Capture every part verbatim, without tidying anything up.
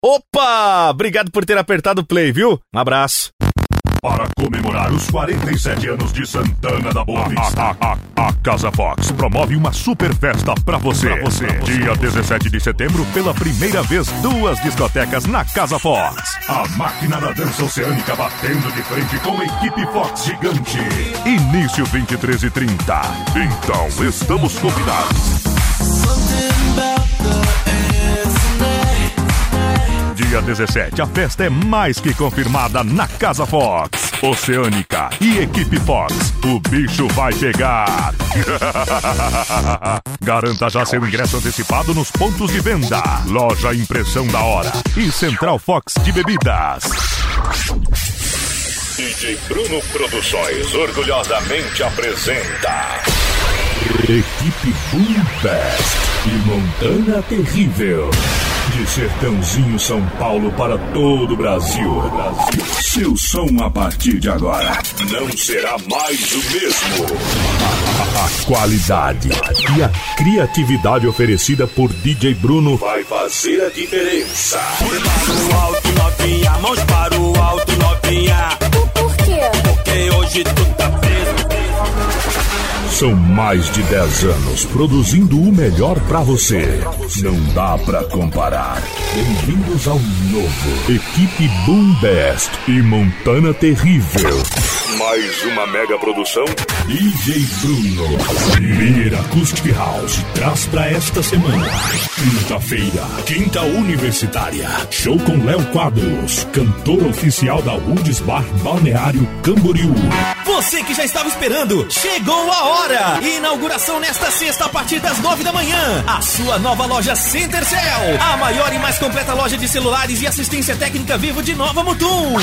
Opa! Obrigado por ter apertado o play, viu? Um abraço. Para comemorar os quarenta e sete anos de Santana da Boa Vista, a, a, a, a Casa Fox promove uma super festa pra você. Pra você. Dia dezessete de setembro, pela primeira vez, duas discotecas na Casa Fox. A máquina da dança oceânica batendo de frente com a equipe Fox gigante. Início vinte e três e trinta. Então, estamos combinados. Dia dezessete, a festa é mais que confirmada na Casa Fox. Oceânica e equipe Fox, o bicho vai pegar. Garanta já seu ingresso antecipado nos pontos de venda, Loja Impressão da Hora e Central Fox de Bebidas. D J Bruno Produções orgulhosamente apresenta Equipe Boom Best e Montana Terrível. De Sertãozinho, São Paulo para todo o Brasil. Seu som a partir de agora não será mais o mesmo. A qualidade e a criatividade oferecida por D J Bruno vai fazer a diferença. Para o alto, novinha, mãos para o alto, novinha. Por quê? Porque hoje tu tá preso. São mais de dez anos produzindo o melhor pra você. Não dá pra comparar. Bem-vindos ao novo Equipe Boom Best e Montana Terrível. Mais uma mega produção. D J Bruno. Primeira Acoustic House traz pra esta semana. Quinta-feira, Quinta Universitária. Show com Léo Quadros, cantor oficial da Woods Bar Balneário Camboriú. Você que já estava esperando, chegou a hora! Inauguração nesta sexta a partir das nove da manhã. A sua nova loja Centercell, a maior e mais completa loja de celulares e assistência técnica Vivo de Nova Mutum.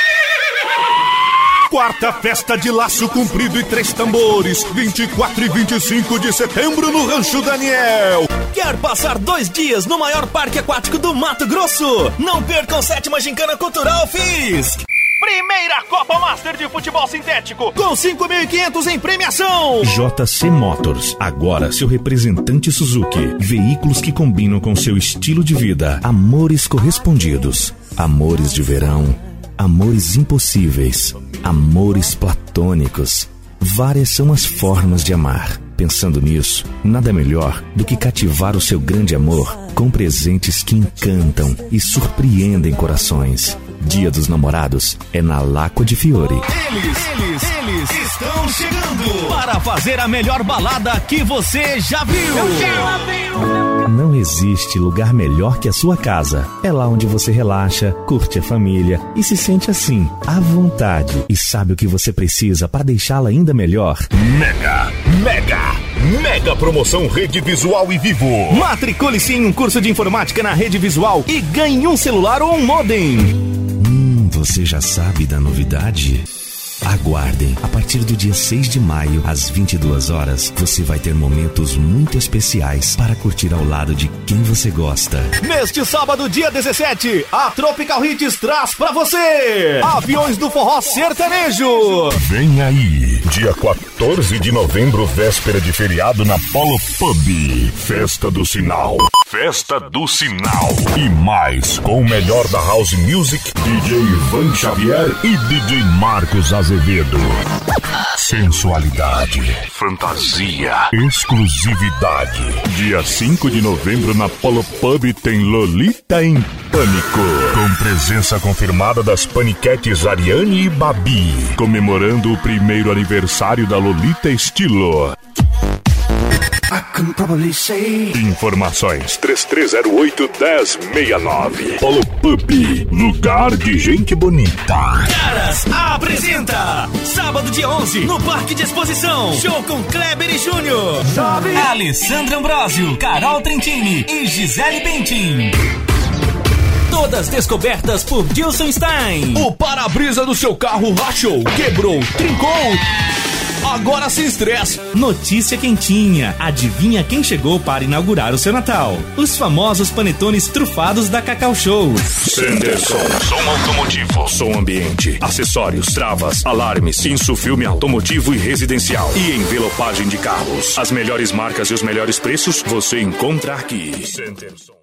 Quarta festa de laço comprido e três tambores, vinte e quatro e vinte e cinco de setembro no Rancho Daniel. Quer passar dois dias no maior parque aquático do Mato Grosso? Não percam a sétima Gincana Cultural F I S C. Primeira Copa Master de Futebol Sintético, com cinco mil e quinhentos em premiação. J C Motors, agora seu representante Suzuki. Veículos que combinam com seu estilo de vida. Amores correspondidos. Amores de verão. Amores impossíveis. Amores platônicos. Várias são as formas de amar. Pensando nisso, nada melhor do que cativar o seu grande amor com presentes que encantam e surpreendem corações. Dia dos Namorados é na Lacqua di Fiori. Eles, eles, eles estão chegando para fazer a melhor balada que você já viu. Eu já vi. Não existe lugar melhor que a sua casa. É lá onde você relaxa, curte a família e se sente assim, à vontade. E sabe o que você precisa para deixá-la ainda melhor? Mega, mega, mega promoção Rede Visual e Vivo. Matricule-se em um curso de informática na Rede Visual e ganhe um celular ou um modem. Hum, você já sabe da novidade? Aguardem, a partir do dia seis de maio, às vinte e duas horas, você vai ter momentos muito especiais para curtir ao lado de quem você gosta. Neste sábado, dia dezessete, a Tropical Hits traz pra você Aviões do Forró Sertanejo. Vem aí, dia quatorze de novembro, véspera de feriado na Polo Pub. Festa do Sinal. Festa do Sinal. E mais, com o melhor da House Music, D J Ivan Xavier e D J Marcos Azevedo. Sensualidade, fantasia, exclusividade. Dia cinco de novembro na Polo Pub tem Lolita em Pânico. Com presença confirmada das paniquetes Ariane e Babi. Comemorando o primeiro aniversário da Lolita Estilo. Informações três três zero oito, um zero seis nove. Polo Pub, lugar de gente bonita. Caras apresenta sábado dia onze no Parque de Exposição. Show com Kleber e Júnior, Alessandra Ambrosio, Carol Trentini e Gisele Pentin. Todas descobertas por Dilson Stein. O para-brisa do seu carro rachou, quebrou, trincou. Agora sem estresse. Notícia quentinha. Adivinha quem chegou para inaugurar o seu Natal? Os famosos panetones trufados da Cacau Show. Senderson, som automotivo, som ambiente, acessórios, travas, alarmes, insufilme automotivo e residencial e envelopagem de carros. As melhores marcas e os melhores preços você encontra aqui. Senderson.